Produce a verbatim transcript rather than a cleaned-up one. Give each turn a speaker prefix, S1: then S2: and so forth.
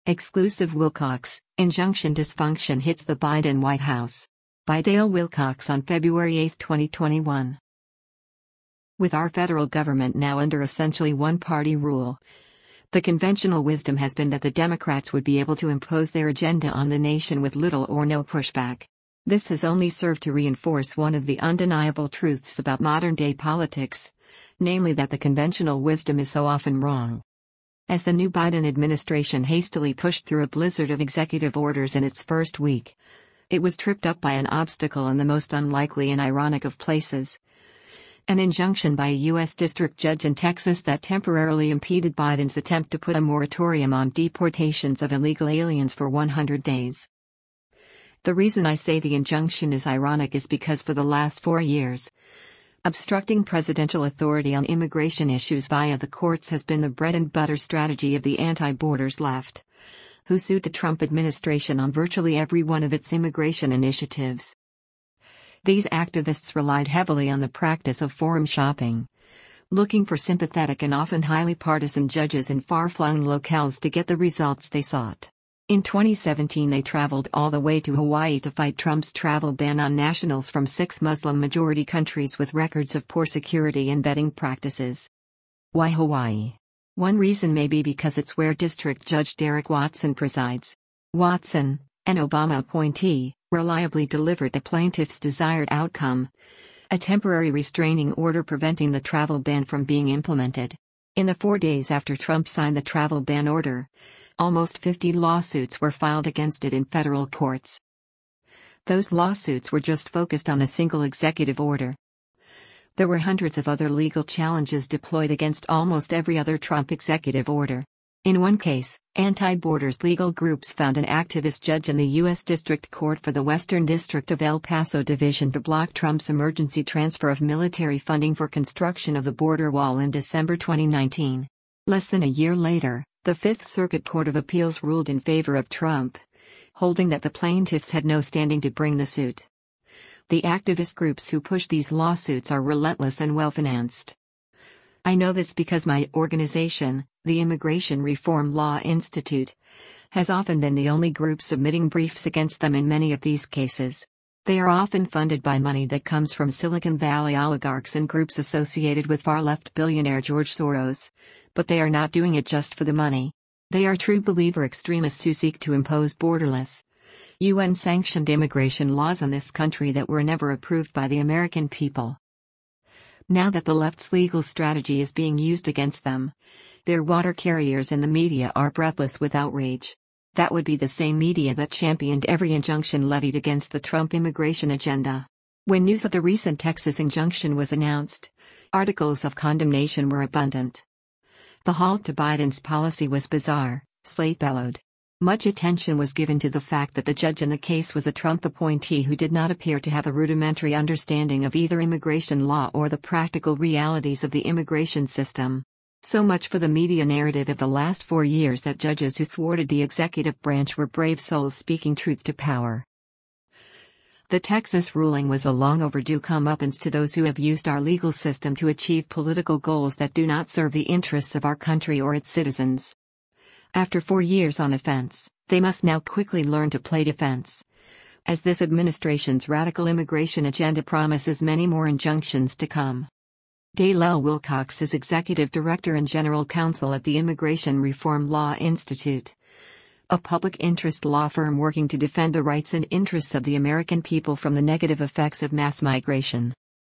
S1: Exclusive Wilcox, injunction dysfunction hits the Biden White House. By Dale Wilcox on February eighth, twenty twenty-one. With our federal government now under essentially one-party rule, the conventional wisdom has been that the Democrats would be able to impose their agenda on the nation with little or no pushback. This has only served to reinforce one of the undeniable truths about modern-day politics, namely that the conventional wisdom is so often wrong. As the new Biden administration hastily pushed through a blizzard of executive orders in its first week, it was tripped up by an obstacle in the most unlikely and ironic of places. An injunction by a U S district judge in Texas that temporarily impeded Biden's attempt to put a moratorium on deportations of illegal aliens for one hundred days. The reason I say the injunction is ironic is because for the last four years, obstructing presidential authority on immigration issues via the courts has been the bread-and-butter strategy of the anti-borders left, who sued the Trump administration on virtually every one of its immigration initiatives. These activists relied heavily on the practice of forum shopping, looking for sympathetic and often highly partisan judges in far-flung locales to get the results they sought. In twenty seventeen they traveled all the way to Hawaii to fight Trump's travel ban on nationals from six Muslim-majority countries with records of poor security and vetting practices. Why Hawaii? One reason may be because it's where District Judge Derek Watson presides. Watson, an Obama appointee, reliably delivered the plaintiff's desired outcome: a temporary restraining order preventing the travel ban from being implemented. In the four days after Trump signed the travel ban order, almost fifty lawsuits were filed against it in federal courts. Those lawsuits were just focused on a single executive order. There were hundreds of other legal challenges deployed against almost every other Trump executive order. In one case, anti-borders legal groups found an activist judge in the U S District Court for the Western District of El Paso Division to block Trump's emergency transfer of military funding for construction of the border wall in December twenty nineteen. Less than a year later, the Fifth Circuit Court of Appeals ruled in favor of Trump, holding that the plaintiffs had no standing to bring the suit. The activist groups who push these lawsuits are relentless and well-financed. I know this because my organization, the Immigration Reform Law Institute, has often been the only group submitting briefs against them in many of these cases. They are often funded by money that comes from Silicon Valley oligarchs and groups associated with far-left billionaire George Soros, but they are not doing it just for the money. They are true believer extremists who seek to impose borderless, U N-sanctioned immigration laws on this country that were never approved by the American people. Now that the left's legal strategy is being used against them, their water carriers in the media are breathless with outrage. That would be the same media that championed every injunction levied against the Trump immigration agenda. When news of the recent Texas injunction was announced, articles of condemnation were abundant. The halt to Biden's policy was bizarre, Slate bellowed. Much attention was given to the fact that the judge in the case was a Trump appointee who did not appear to have a rudimentary understanding of either immigration law or the practical realities of the immigration system. So much for the media narrative of the last four years that judges who thwarted the executive branch were brave souls speaking truth to power. The Texas ruling was a long overdue comeuppance to those who have used our legal system to achieve political goals that do not serve the interests of our country or its citizens. After four years on offense, they must now quickly learn to play defense, as this administration's radical immigration agenda promises many more injunctions to come. Dale L. Wilcox is Executive Director and General Counsel at the Immigration Reform Law Institute, a public interest law firm working to defend the rights and interests of the American people from the negative effects of mass migration.